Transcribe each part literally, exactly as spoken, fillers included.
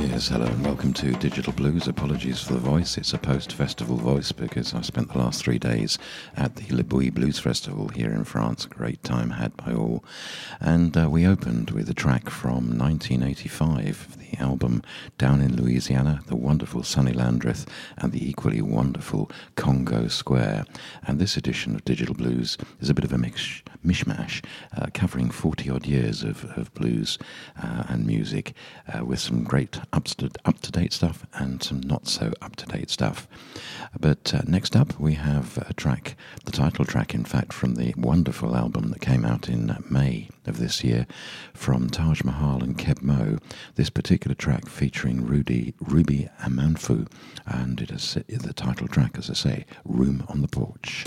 Yes, hello and welcome to Digital Blues. Apologies for the voice. It's a post-festival voice because I spent the last three days at the Le Bouilly Blues Festival here in France. Great time had by all. And uh, we opened with a track from nineteen eighty-five, the album Down in Louisiana, the wonderful Sonny Landreth and the equally wonderful Congo Square. And this edition of Digital Blues is a bit of a mix, mishmash, uh, covering forty-odd years of, of blues uh, and music uh, with some great up-to- up-to-date stuff and some not-so up-to-date stuff. But uh, next up we have a track, the title track in fact, from the wonderful album that came out in May of this year from Taj Mahal and Keb Mo. This particular track featuring Rudy, Ruby Amanfu, and it is the title track, as I say, Room on the Porch.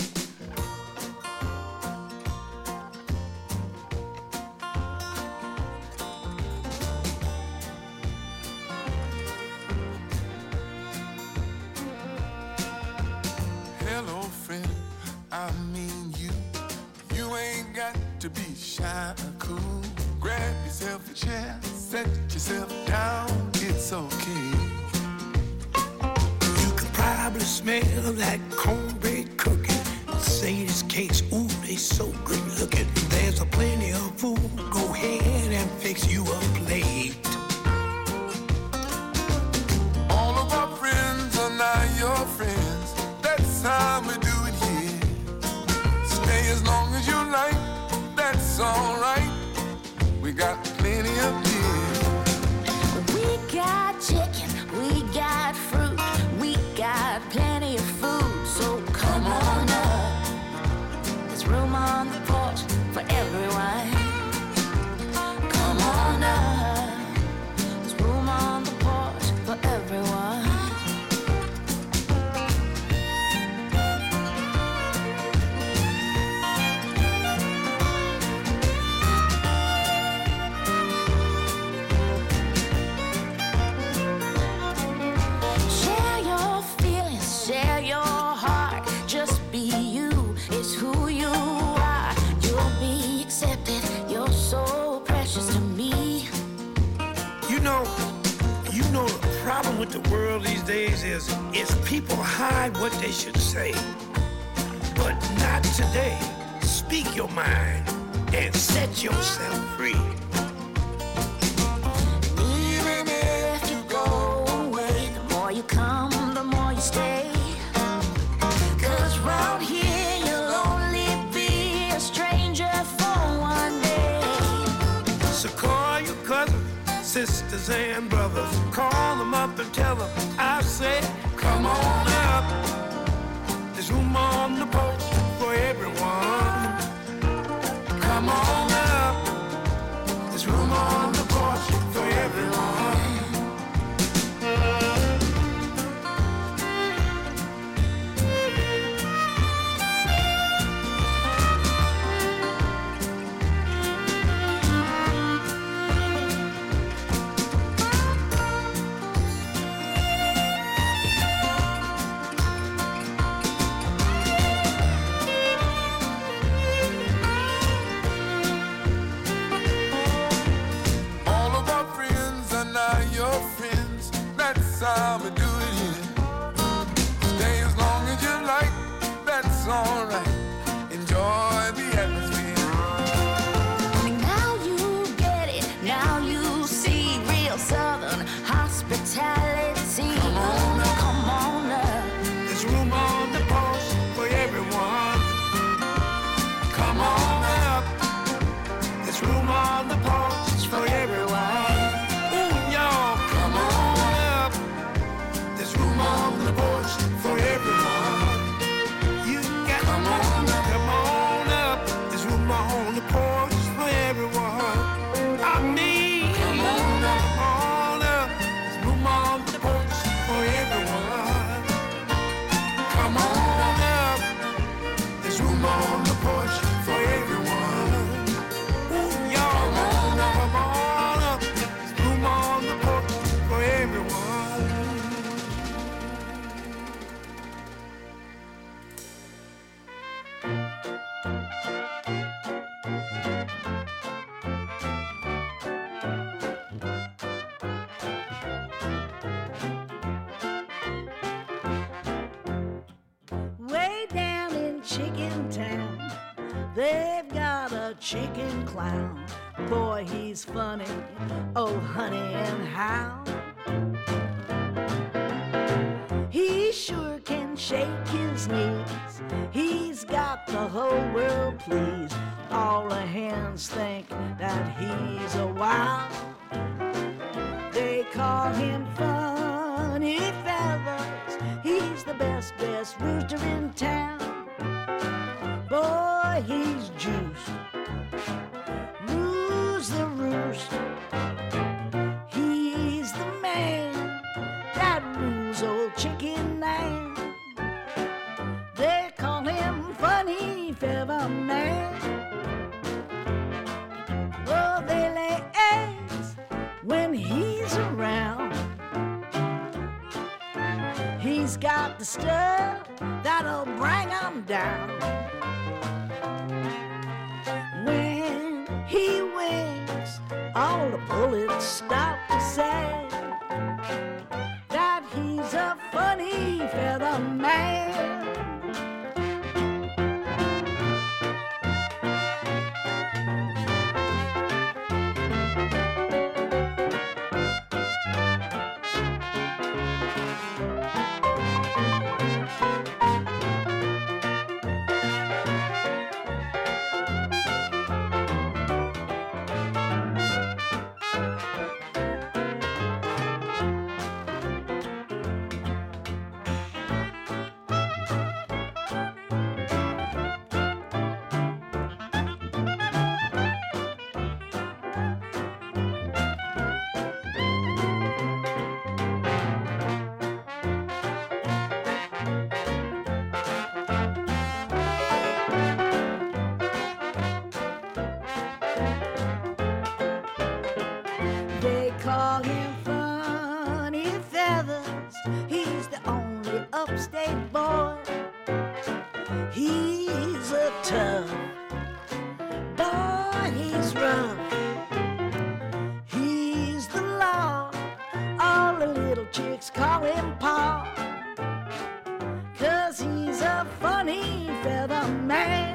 To be shy or cool, grab yourself a chair, set yourself down, it's okay. You can probably smell that cornbread cooking, Sadie's cakes, ooh, they so great looking. There's a plenty of food, go ahead and fix you a plate. All of our friends are now your friends, that's how we do it here. Stay as long as you like, that's alright, we got plenty of beer. We got chicken, we got fruit, we got plenty of food, so come on up. There's room on the porch for everyone. Come on up. There's room on the porch for everyone. With the world these days is is people hide what they should say, but not today. Speak your mind and set yourself free. Even if you go away, the more you come, the more you stay. 'Cause round here you'll only be a stranger for one day. So call your cousins, sisters and brothers, call them up and tell them I said, come on up. There's room on the porch for everyone. Come on up. There's room on the porch for everyone. chicken clown. Boy, he's funny, oh honey, and how he sure can shake his knees. He's got the whole world pleased. All the hens think that he's a wow. They call him Funny Feathers. He's the best, best rooster in town. Boy, he's juiced, rules the roost. He's the man that rules old Chicken Land. They call him Funny Feather Man. Oh, they lay eggs when he's around. He's got the stuff that'll bring 'em down. When he winks, all the bullets stop to say that he's a funny feather man. Call him Funny Feathers. He's the only upstate boy. He's a tough boy. He's rough. He's the law. All the little chicks call him Pa, 'cause he's a funny feather man.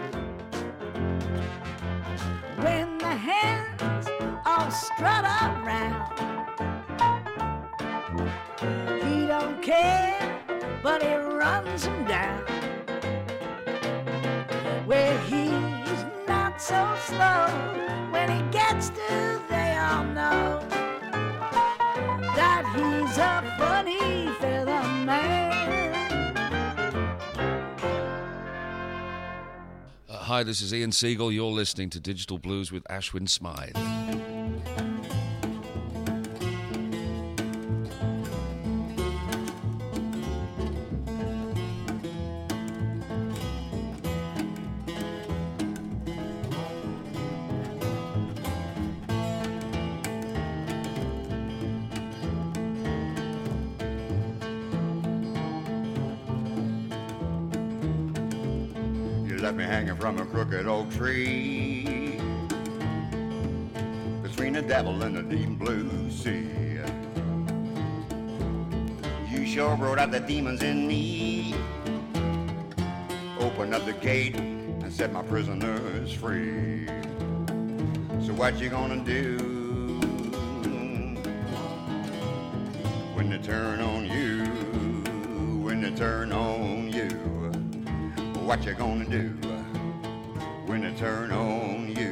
When the hens all strut around, he don't care, but he runs them down. Where he's not so slow, when he gets to, they all know that he's a funny feather man. Uh, hi, this is Ian Siegel. You're listening to Digital Blues with Ashwin Smythe. Left me hanging from a crooked oak tree between the devil and the deep blue sea. You sure brought out the demons in me. Opened up the gate and set my prisoners free. So what you gonna do when they turn on you? When they turn on you? What you gonna do when they turn on you?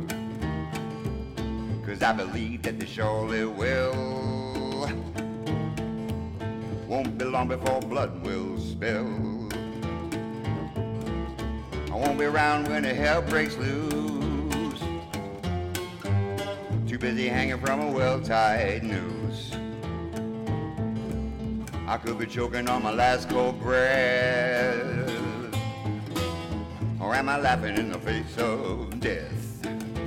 'Cause I believe that they surely will. Won't be long before blood will spill. I won't be around when the hell breaks loose. Too busy hanging from a well-tied noose. I could be choking on my last cold breath. Or am I laughing in the face of death?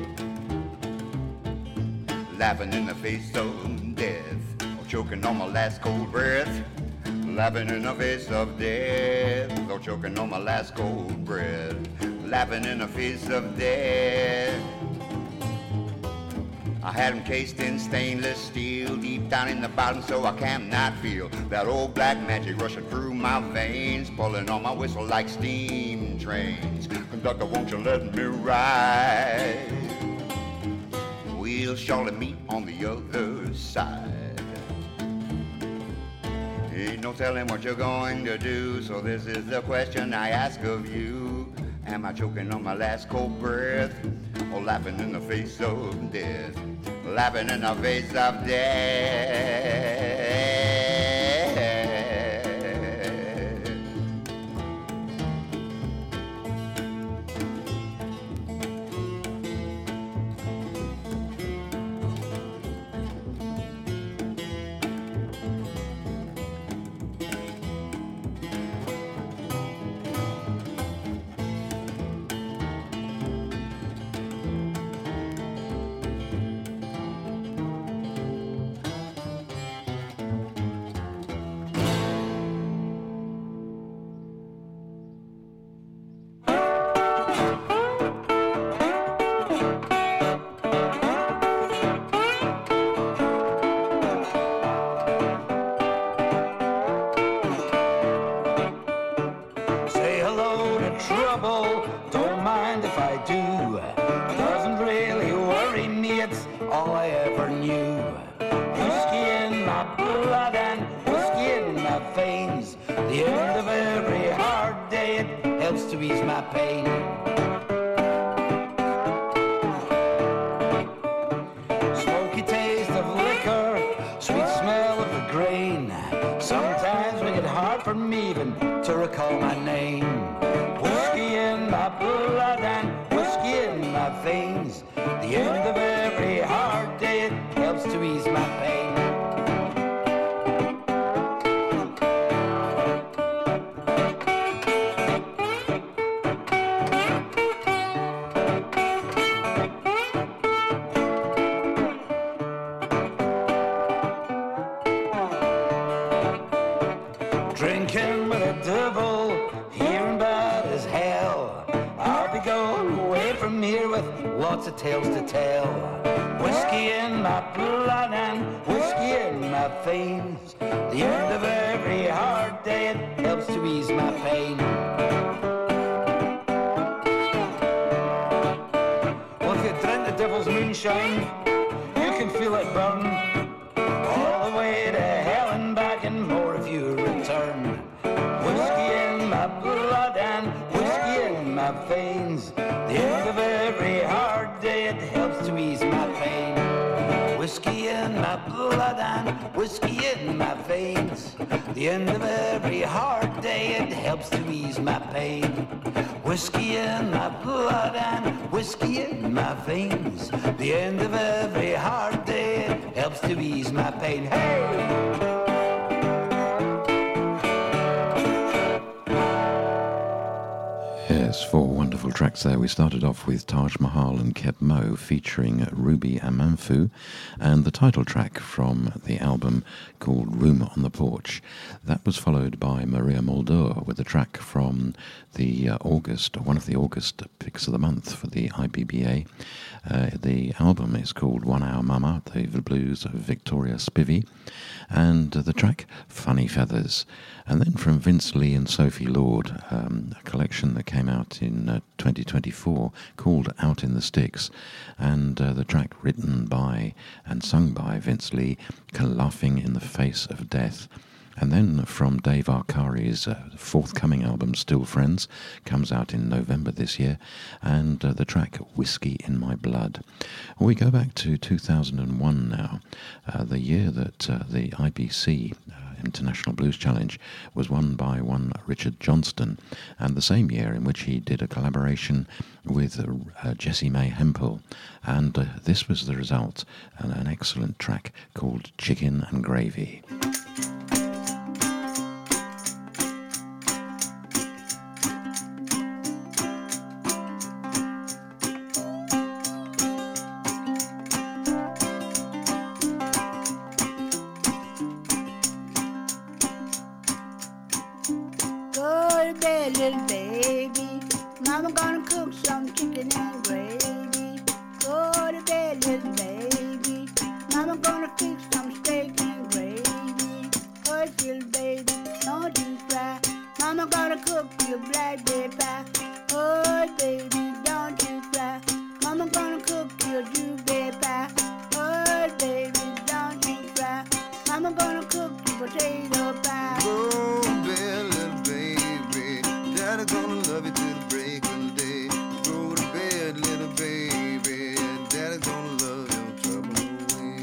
Laughing in the face of death. Or choking on my last cold breath. Laughing in the face of death. Or choking on my last cold breath. Laughing in the face of death. I had them cased in stainless steel, deep down in the bottom so I cannot feel that old black magic rushing through my veins, pulling on my whistle like steam trains. Conductor, won't you let me ride? We'll surely meet on the other side. Ain't no telling what you're going to do, so this is the question I ask of you. Am I choking on my last cold breath, or laughing in the face of death? Laughing in the face of death. Tales to tell. Whiskey in my blood and whiskey in my veins. The end of every hard day, it helps to ease my pain. Well, if you drink the devil's moonshine, you can feel it burn all the way to hell and back and more if you return. Whiskey in my blood and whiskey in my veins. The end of every hard day, it helps to ease my pain. Whiskey in my blood and whiskey in my veins. The end of every hard day, it helps to ease my pain. Whiskey in my blood and whiskey in my veins. The end of every hard day, it helps to ease my pain. Hey! Yes, four wonderful tracks there. We started off with Taj Mahal and Keb Mo featuring Ruby Amanfu, and the title track from the album called Room on the Porch. That was followed by Maria Muldaur with a track from the uh, August, one of the August picks of the month for the I B B A. Uh, the album is called One Hour Mama, the blues of Victoria Spivey, and uh, the track Funny Feathers. And then from Vince Lee and Sophie Lord, um, a collection that came out in uh, twenty twenty-four called Out in the Sticks, and uh, the track written by and sung by Vince Lee, Laughing in the Face of Death. And then from Dave Arcari's uh, forthcoming album, Still Friends, comes out in November this year, and uh, the track Whiskey in My Blood. We go back to two thousand one now, uh, the year that uh, the I B C uh, International Blues Challenge was won by one Richard Johnston, and the same year in which he did a collaboration with uh, Jessie May Hempel, and uh, this was the result, an, an excellent track called Chicken and Gravy. Little baby, mama gonna cook some chicken and gravy. Go to bed, little baby, gonna fix some steak and gravy. Hush, little baby, don't you cry. Mama gonna cook you blackberry pie. Oh, baby, don't you cry. Mama gonna cook you blueberry pie. Oh, baby, don't you cry. Mama gonna cook you potato pie. Go to bed, little baby. Daddy gonna love you till the break of day. Go to bed, little baby. Daddy gonna love your trouble away.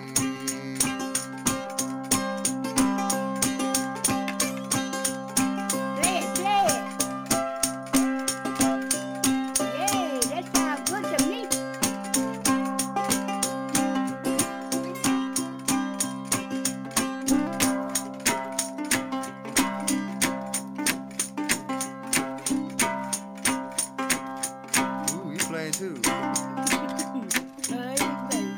Play it, play it. Yeah, that sounds good to me. Ooh, you playing too. Hey, baby.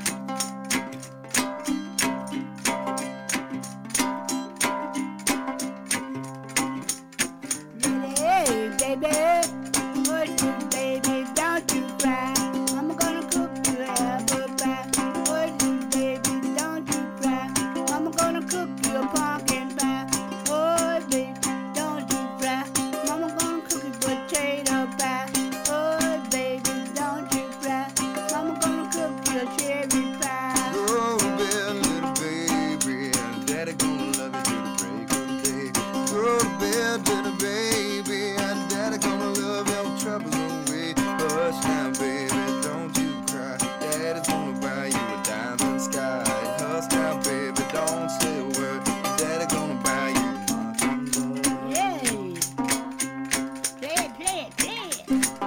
Hey, baby. Hush, little baby, don't you cry. Mama gonna cook you apple pie. Hush, little baby, don't you cry. Mama gonna cook you a pumpkin pie. Oh, baby, don't you cry. Mama gonna cook you potato pie. Oh, baby, don't you cry. Mama gonna cook you a cherry pie. Go to bed, little baby. And Daddy gonna love you till the break of day. Go to bed, little baby. And Daddy gonna love your troubles away. Hush now, baby, don't you cry. Daddy's gonna buy you a diamond sky. Hush now, baby, don't say a word. Daddy gonna buy you a mockingbird. Yay! Play it, play it, play it.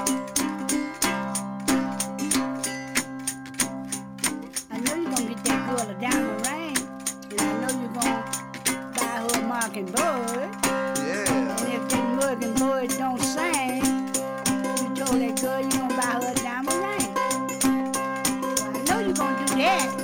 I know you're gonna get that girl a diamond ring. And I know you're gonna buy her a mockingbird. Yeah. And if that mockingbird don't sing, you told that girl you're gonna buy her a diamond ring. Well, I know you're gonna do that.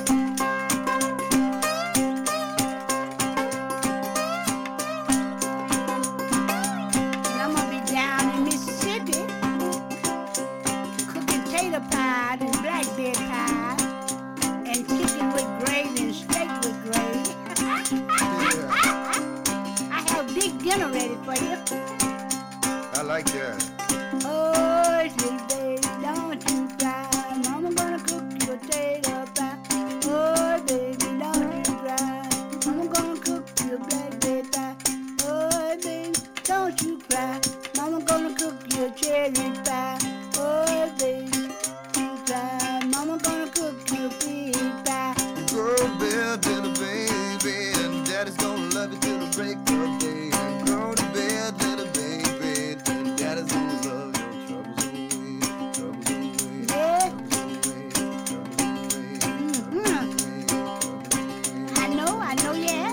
And I'm gonna be down in Mississippi cooking tater pies and blackberry pies and chicken with gravy and steak with gravy. I have a big dinner ready for you. I like that. Oh, little baby, don't you cry. Mama gonna cook you a potato pie. Oh, baby, don't you cry. Mama gonna cook you a blackberry pie. Oh, baby, don't you cry. Mama gonna cook you a cherry pie. Oh, baby, don't you cry. Mama gonna cook you a pig pie. Go to bed, little baby. And Daddy's gonna love you till the break of day. And go to bed, little baby. And Daddy's gonna love your troubles away. Troubles away. Yeah. Troubles away. Troubles away. Mhm. Away, troubles away. I know, I know, yeah.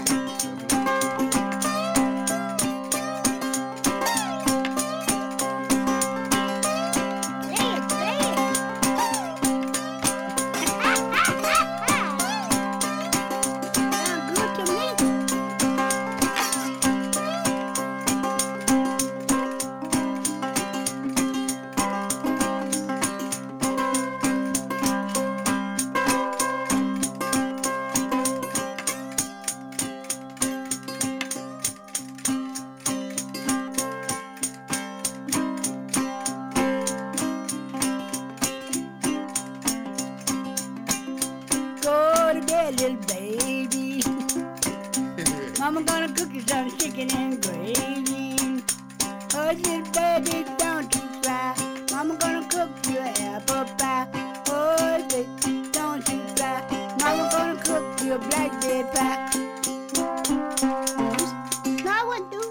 Play it, play it. Sound good to me. Go to bed, little baby. Mama gonna cook you some chicken and gravy. Oh, little baby, don't you cry. Mama gonna cook you an apple pie. Oh, baby, don't you cry. Mama gonna cook you a blackberry pie. No, I wouldn't do.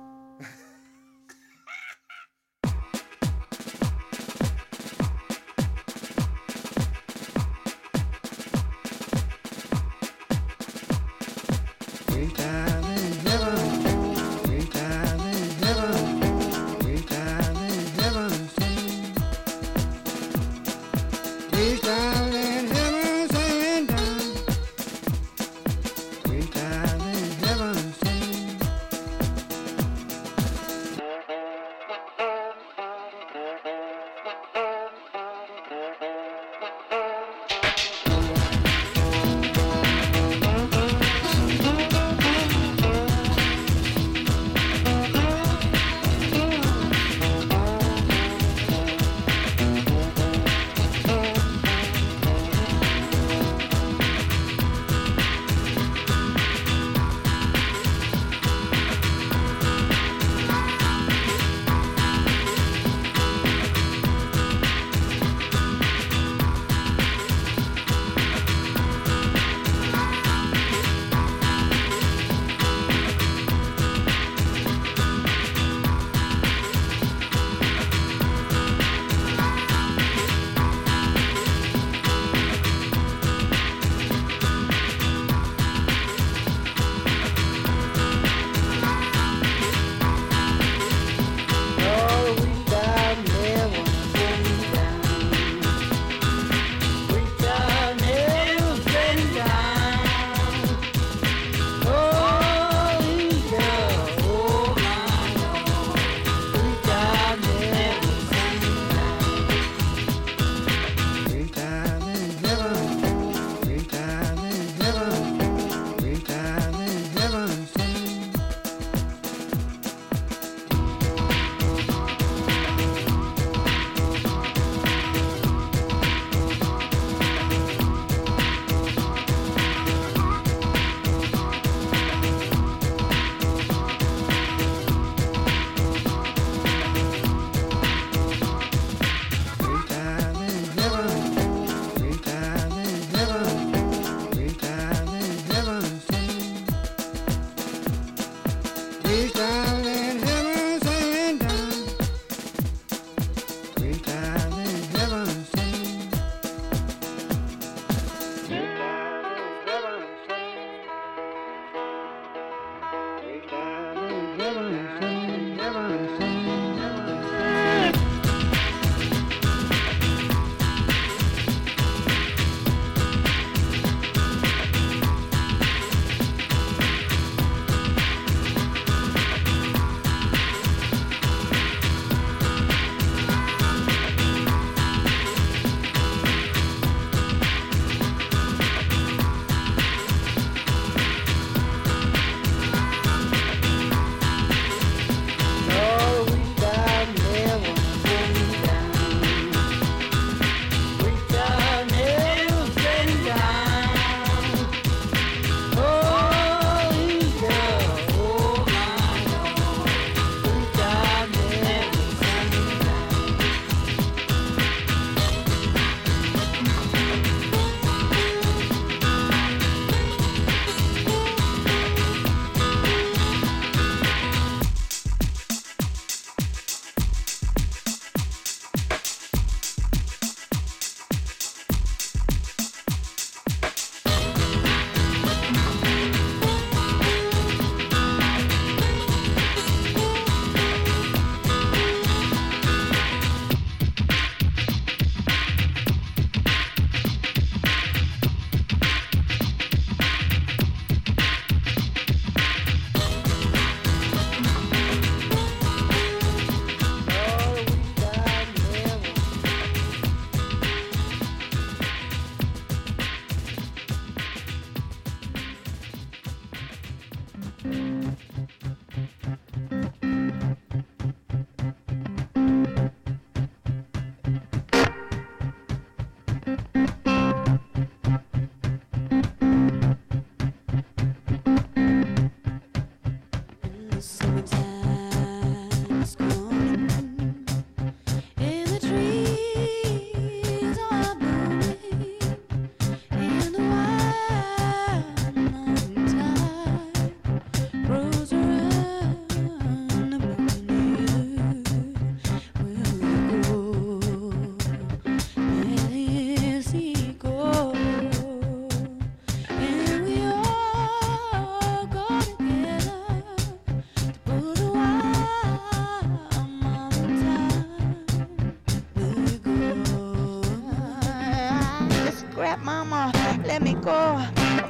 Sweet time in heaven, sweet time in heaven, sweet time in heaven, sing. Sweet time in heaven, sing down. Sweet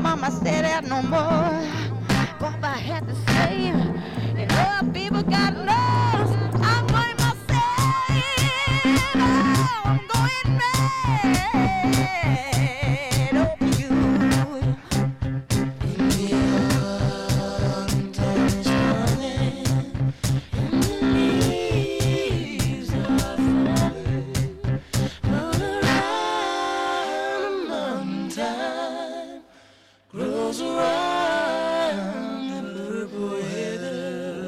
mama said that no more. What I had to say, you know, people got lost. I'm going myself. Oh, I'm going mad over you. In the autumn time is running, and the leaves are falling. All around, autumn time grows around the purple heather.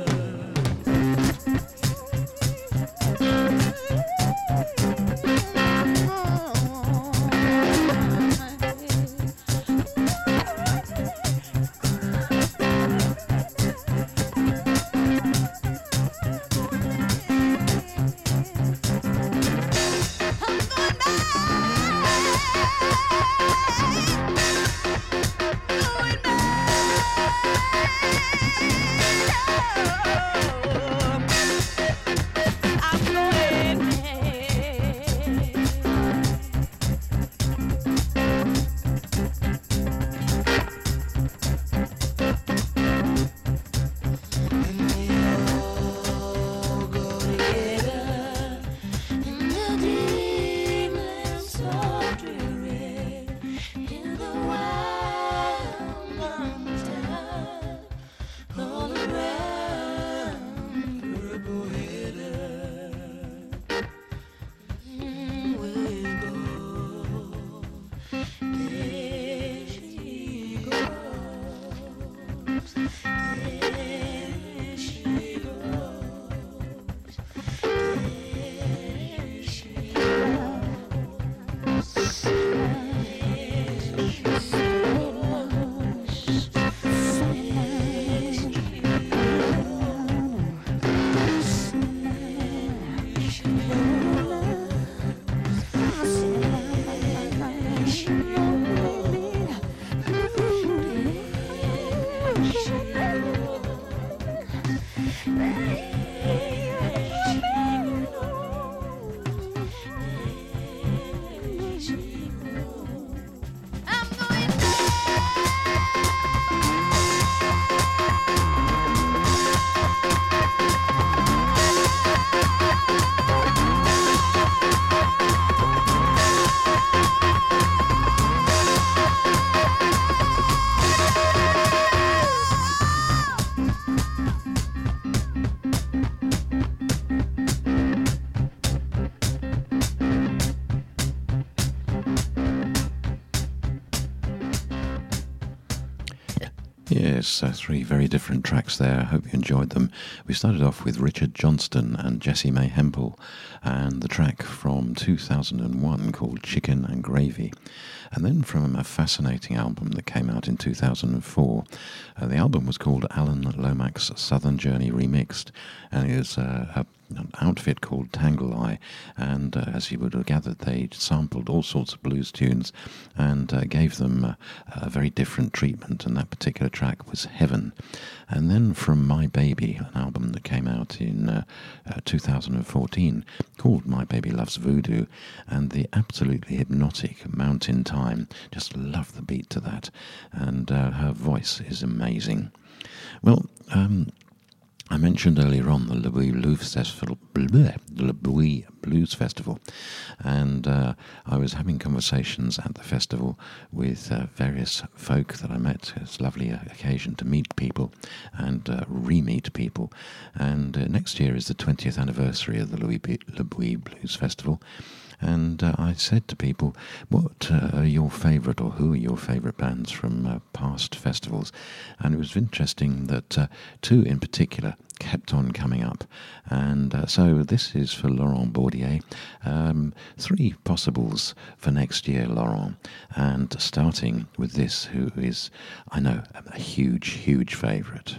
Yes, uh, three very different tracks there. I hope you enjoyed them. We started off with Richard Johnston and Jessie May Hempel, and the track from two thousand one called Chicken and Gravy. And then from a fascinating album that came out in two thousand four. Uh, the album was called Alan Lomax's Southern Journey Remixed, and it was uh, a an outfit called Tangle Eye, and uh, as you would have gathered, they sampled all sorts of blues tunes and uh, gave them uh, a very different treatment, and that particular track was Heaven. And then from My Baby, an album that came out in uh, uh, two thousand fourteen called My Baby Loves Voodoo, and the absolutely hypnotic Mountain Time. Just love the beat to that, and uh, her voice is amazing. Well, um, I mentioned earlier on the Le Bouilly Blues Festival, the Le Bouilly Blues Festival, and uh, I was having conversations at the festival with uh, various folk that I met. It's a lovely occasion to meet people and uh, re-meet people. And uh, next year is the twentieth anniversary of the Le Bouilly Blues Festival. And uh, I said to people, what uh, are your favourite, or who are your favourite bands from uh, past festivals? And it was interesting that uh, two in particular kept on coming up. And uh, so this is for Laurent Bordier. Um, three possibles for next year, Laurent. And starting with this, who is, I know, a huge, huge favourite.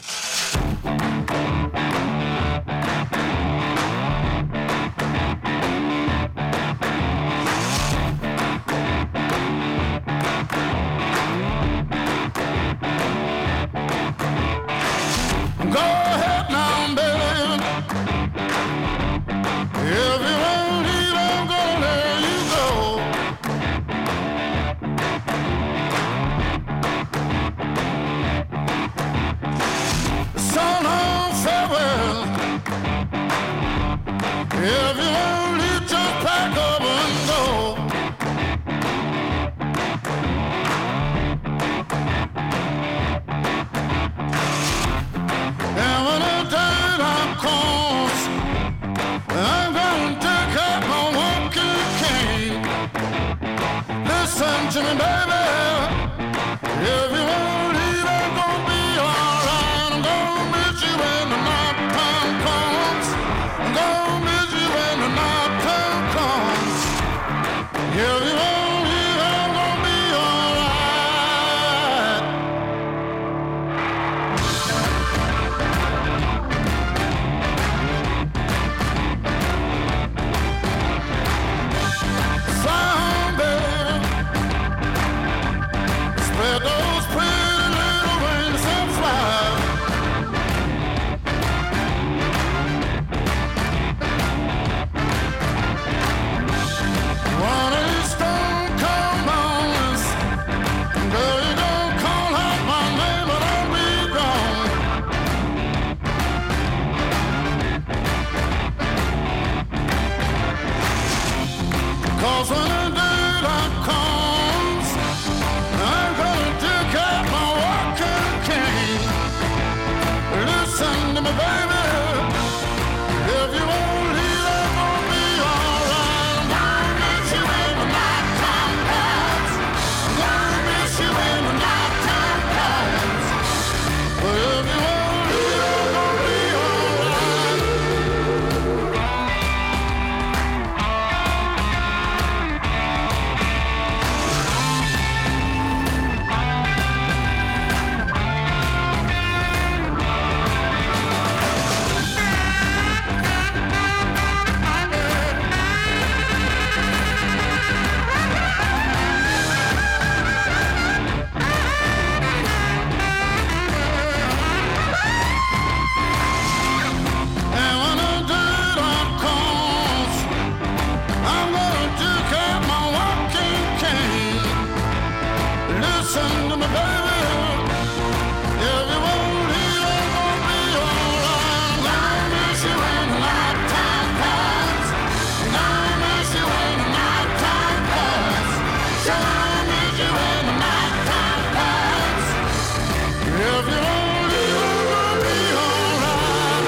Go ahead now, baby. If you won't leave, I'm gonna let you go. me, baby, if you won't leave, I'm gonna be alright. I'm gonna miss you when the night time comes. I'm gonna miss you when the night time comes. If you won't leave, I'm gonna be alright. Sound, baby, spread those pretty little wings and fly. One of these stone cold mornings, girl, you don't call out my name, but I'll be gone. 'Cause when the daylight comes, I'm gonna dig out my walking cane. Listen to me, baby, if you won't leave, I'm gonna be alright. I'm gonna miss you when the night time comes. I'm gonna miss you when the night time comes. But if you won't leave, I'm gonna be alright. And when the daylight comes, I'm gonna dig out my walking cane. Listen to me, baby, if you won't leave, I'm gonna be alright. I'm gonna miss you when the night time comes. I'm gonna miss you when the night time comes. Gonna miss you when the night time comes. If you won't leave, I'm gonna be alright.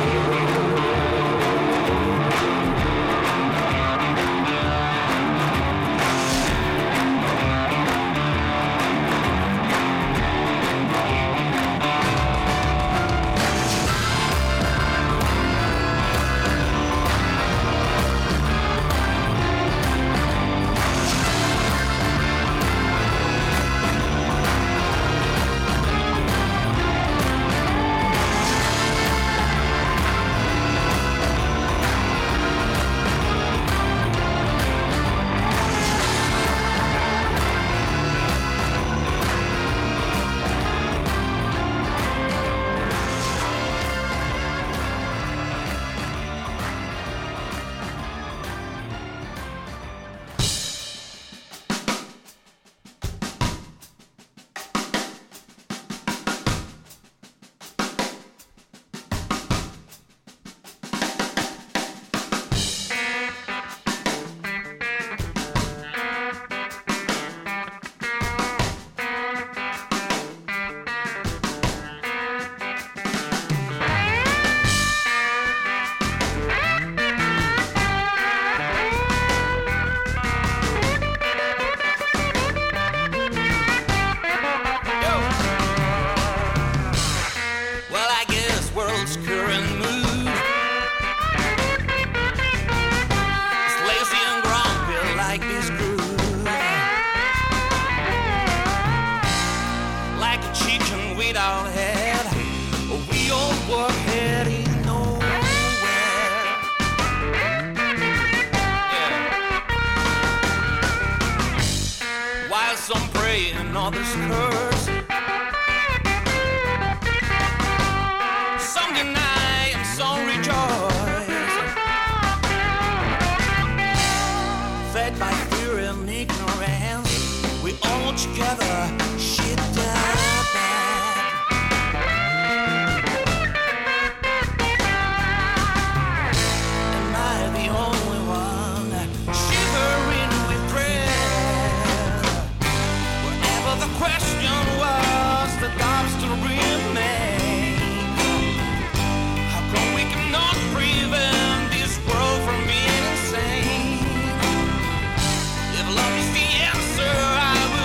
Well, I guess world's current mood is lazy and grumpy like this groove. Like a chicken without head, we all were heading nowhere. Yeah. While some pray and others curse, some deny and some rejoice. Fed by fear and ignorance, we all together shit down bad. Am I the only one shivering with dread? Whatever the question was, the doubts still remain. How come we cannot prevent this world from being insane? If love is the answer, I will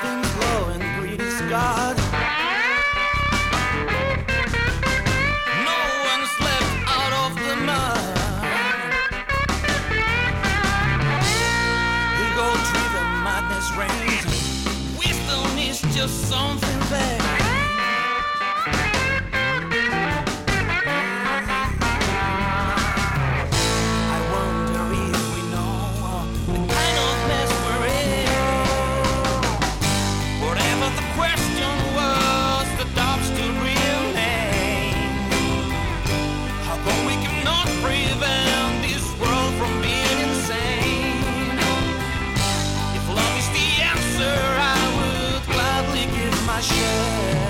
nothing's blowing, greedy God. No one's left out of the mud. Ego-driven madness reigns. Wisdom is just something vague. share.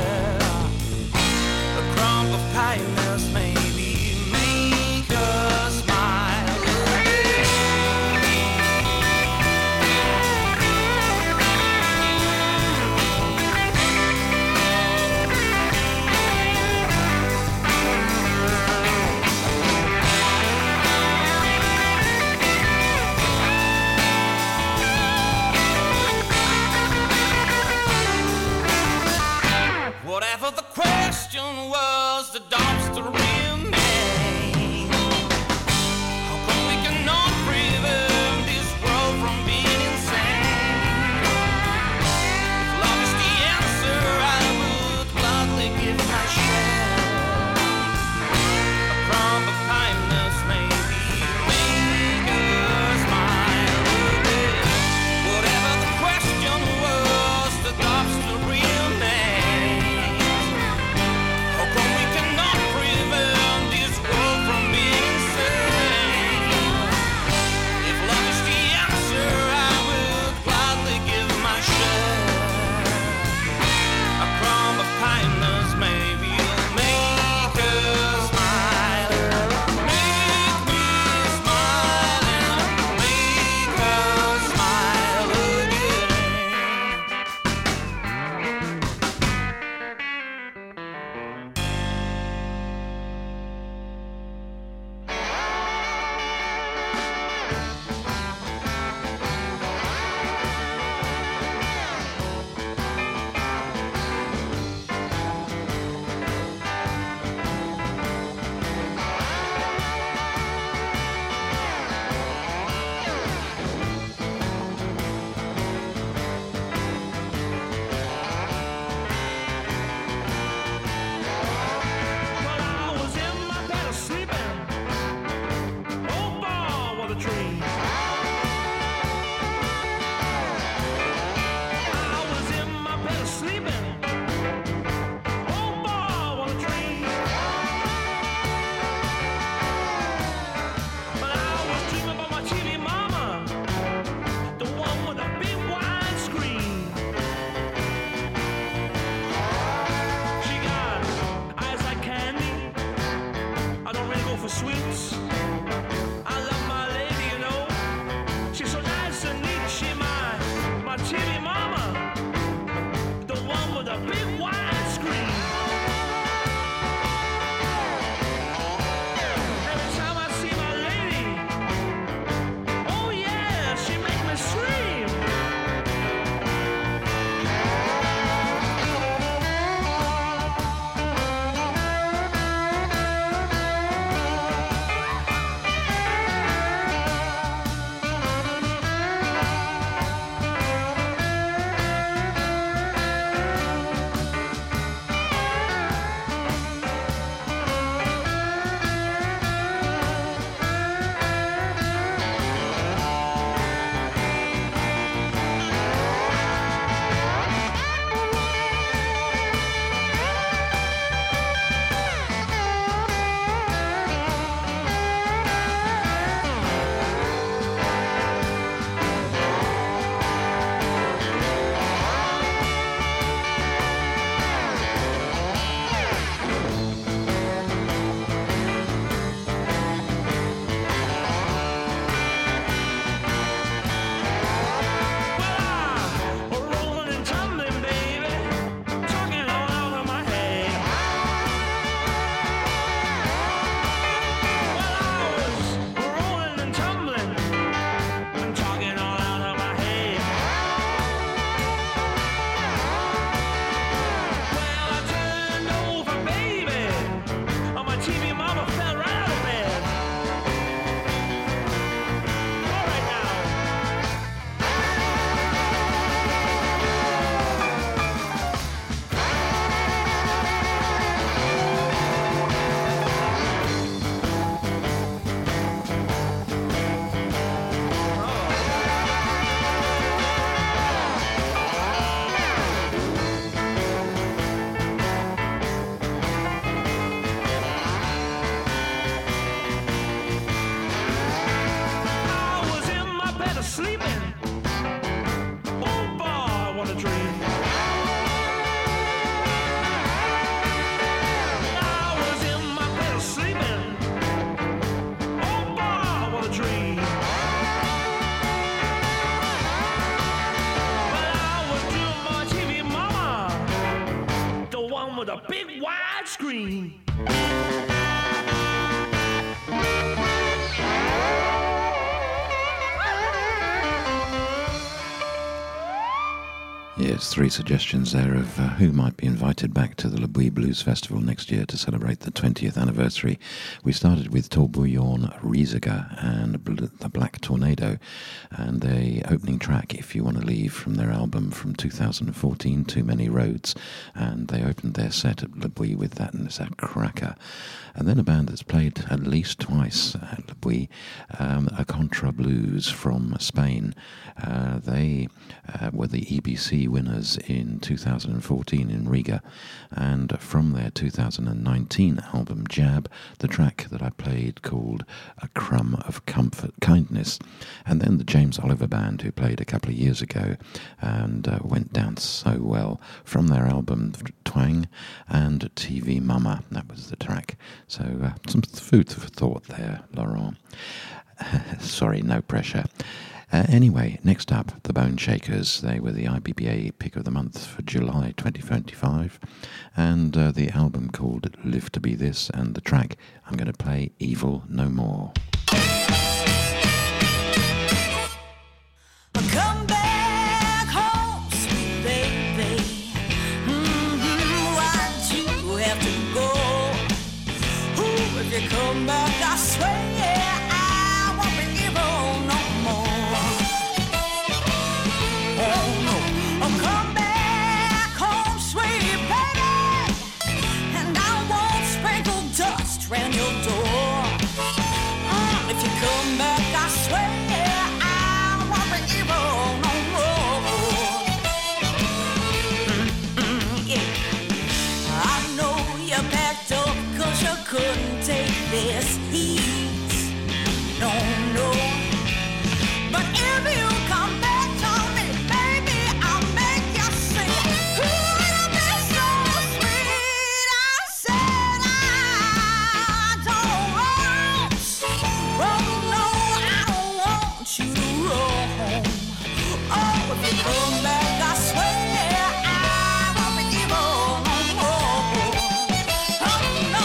with a big wide screen. Yes, three suggestions there of uh, who might be invited back to the Le Bouilh Blues Festival next year to celebrate the twentieth anniversary. We started with Torbjörn Riesiger and Bl- the Black Tornado, and the opening track, If You Want to Leave, from their album from two thousand fourteen, Too Many Roads, and they opened their set at Le Bouilh with that, and it's a cracker. And then a band that's played at least twice at Le Bouilh, um, A Contra Blues from Spain. Uh, they uh, were the E B C winners in two thousand fourteen in Riga, and from their two thousand nineteen album Jab, the track that I played called A Crumb of Comfort Kindness. And then the James Oliver Band, who played a couple of years ago and uh, went down so well, from their album Twang and T V Mama. That was the track. So uh, some food for thought there, Laurent. Sorry, no pressure. Uh, anyway, next up, the Bone Shakers. They were the I B B A Pick of the Month for July twenty twenty-five, and uh, the album called Live to Be This, and the track I'm going to play, Evil No More. Come back home, sweet baby. Mm-hmm, why'd you have to go? Ooh, if you come back, I swear I won't be evil no more. Oh no, oh, come back home, sweet baby, and I won't sprinkle dust round your door. Mm, if you come back, I swear couldn't take this heat, no, no. But if you come back to me, baby, I'll make you sing. Ooh, it'll be so sweet. I said I don't want, oh no, I don't want you to roam. Oh, if you come back, I swear I won't be evil no more. Oh no.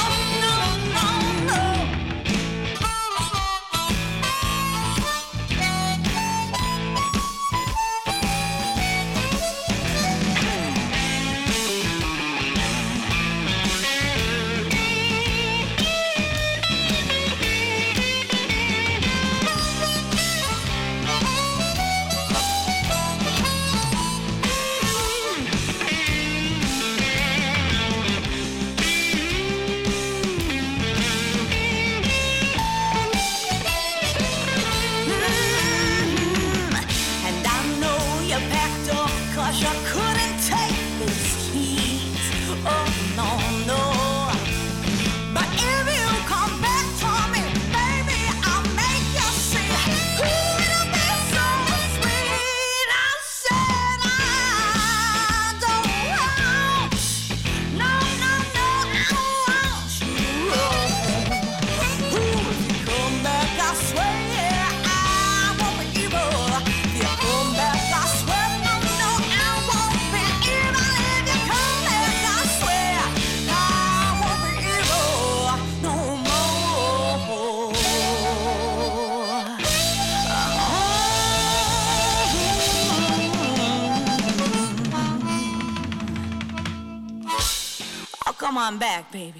Come on back, baby.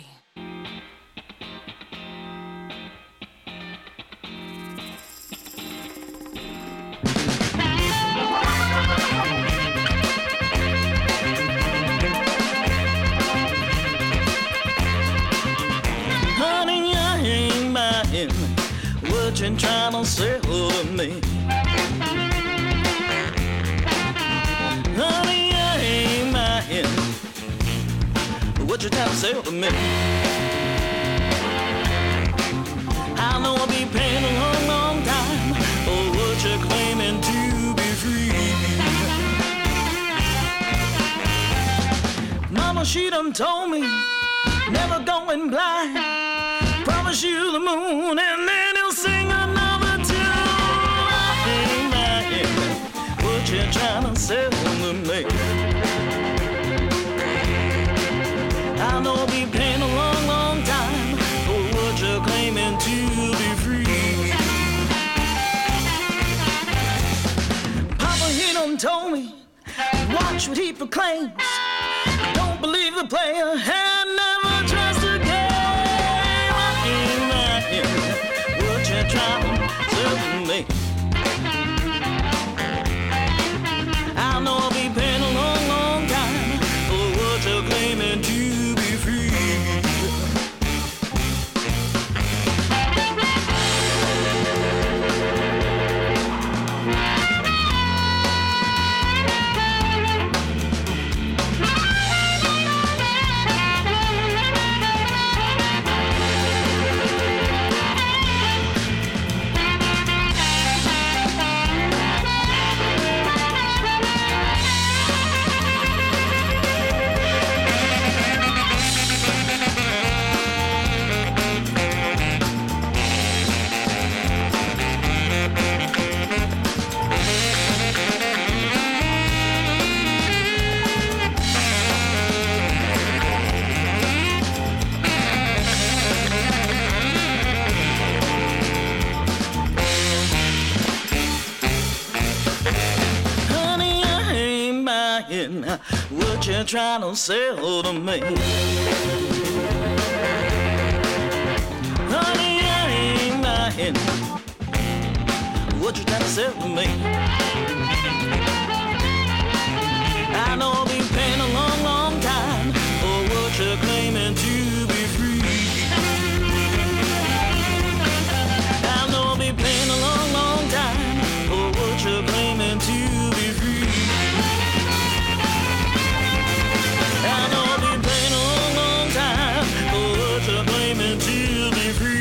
Honey, I ain't buying what you're trying to sell to me. Honey, I ain't buying what you trying to sell to me. I know I'll be paying a long, long time for what you're claiming to be free. Mama, she done told me, never going blind. Promise you the moon and then he'll sing another tune. I ain't buying what you're trying to sell to me. watch what he proclaims. Don't believe the player and never trust a game. Rocking my head, what you trying to tell me? I know I'll be paying a long, long time for what you're claiming to be free. What you trying to sell to me? Honey, I ain't lying. What you trying to sell to me? I know I'll be paying a long, long time for what you're claiming to be free. I know I'll be paying a long, long time for what you're claiming to be free. I know I'll be paying a long, long time for what you're claiming to be free.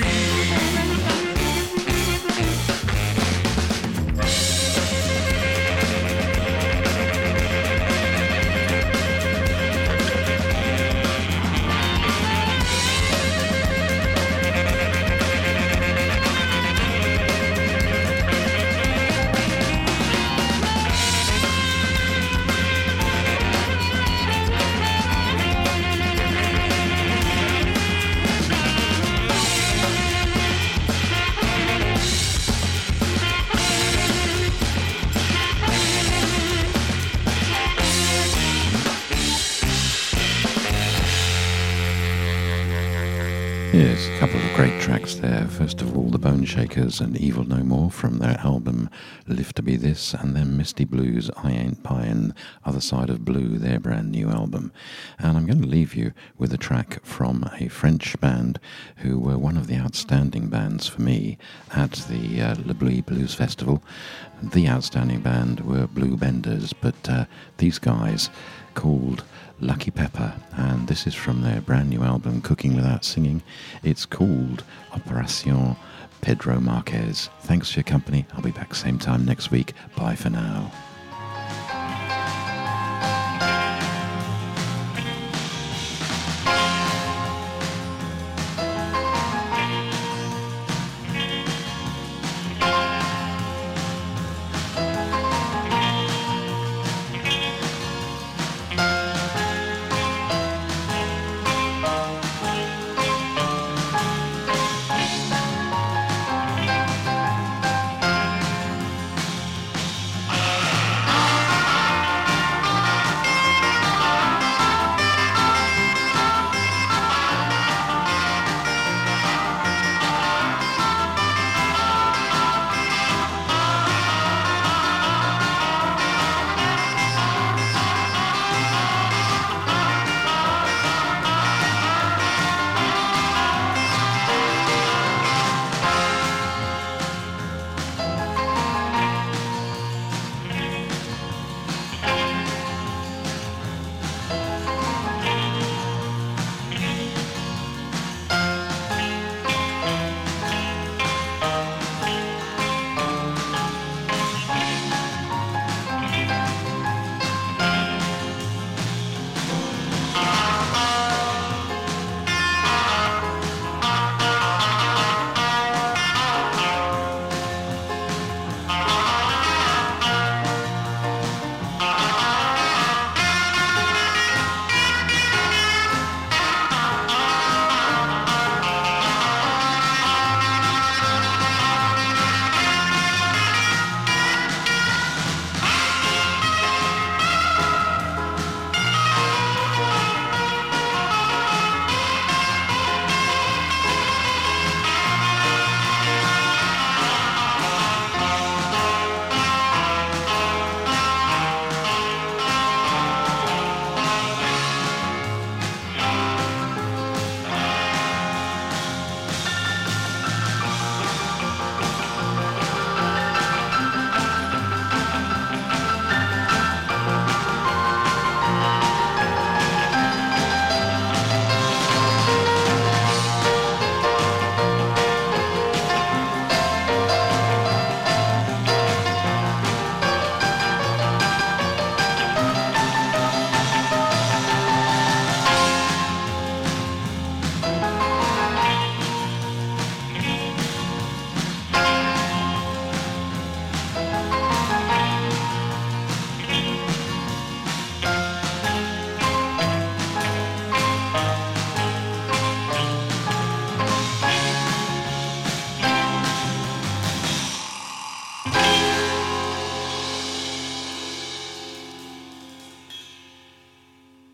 Yes, a couple of great tracks there. First of all, the Bone Shakers and Evil No More from their album Live to Be This, and then Misty Blues, I Ain't Pyin', Other Side of Blue, their brand new album. And I'm going to leave you with a track from a French band who were one of the outstanding bands for me at the uh, Le Blues Blues Festival. The outstanding band were Blue Benders, but uh, these guys called Lucky Pepper, and this is from their brand new album Cooking Without Singing. It's called Opération Pedro Marquez. Thanks for your company. I'll be back same time next week. Bye for now.